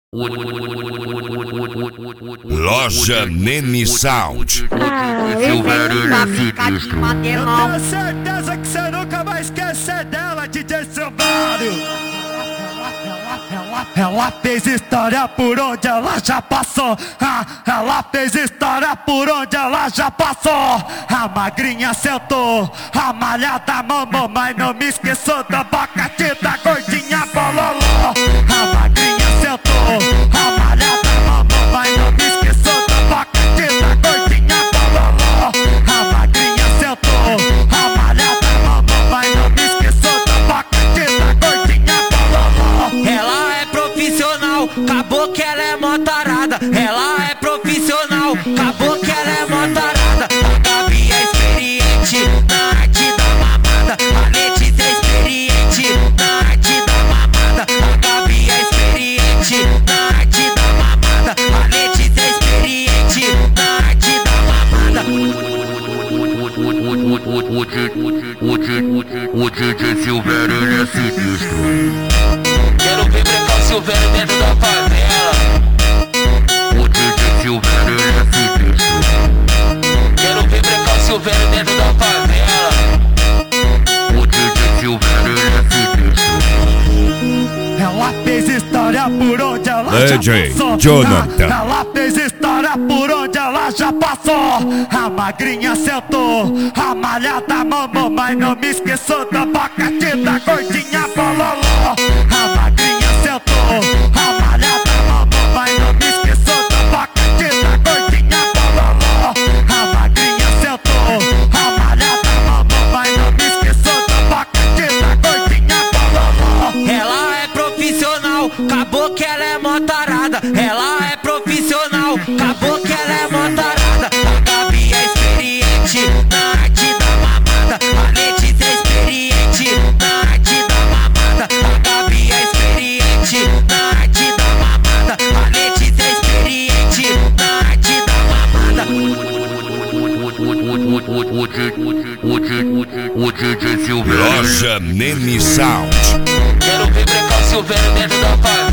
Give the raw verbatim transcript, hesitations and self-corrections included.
Loja Nene Sound. Eu tenho certeza que você nunca vai esquecer dela, D J Silvário. Ela fez história por onde ela já passou. Ah, ela fez história por onde ela já passou. A magrinha sentou, a malhada mamou, mas não me esqueço da abacate da gordinha bololô. A magrinha sentou, a malhada mamou, mas não me esqueço da abacate da gordinha bololô. A magrinha sentou, a malhada mamou, mas não me esqueço da abacate da gordinha bololô. Ela é profissional, acabou que ela é mó tarada. Ela é profissional, acabou que ela é mó tarada. A Gabi é experiente na arte da mamada. A Letícia é experiente na arte da mamada. A Gabi é experiente na arte da mamada. A Letícia é experiente na arte da mamada. O D J Silvério, ele é sinistro. Quero ver Brecão Silvério dentro da favela. O D J Silvério, ele é sinistro. Quero ver Brecão Silvério dentro da favela. O D J Silvério, ele é sinistro. Ela fez história por onde ela D J já passou. Jonathan. Ela fez história por onde ela já passou. A magrinha sentou, a malhada mamou, mas não me esqueço da abacate da gordinha bololô. A magrinha sentou, a malhada mamou, mas não me esqueço da abacate da gordinha bololô. A magrinha sentou, a malhada mamou, mas não me esqueço da abacate da gordinha bololô. Ela é profissional, acabou que ela é mó tarada. Ela é profissional, acabou que ela é mó tarada. A Gabi é experiente na arte da mamada. A Letícia é experiente na arte da mamada. A Gabi é experiente na arte da mamada. A Letícia é experiente na arte da mamada. O D J Silvério. Loja Nene Sound. Quero ver Brecão Silvério dentro da favela.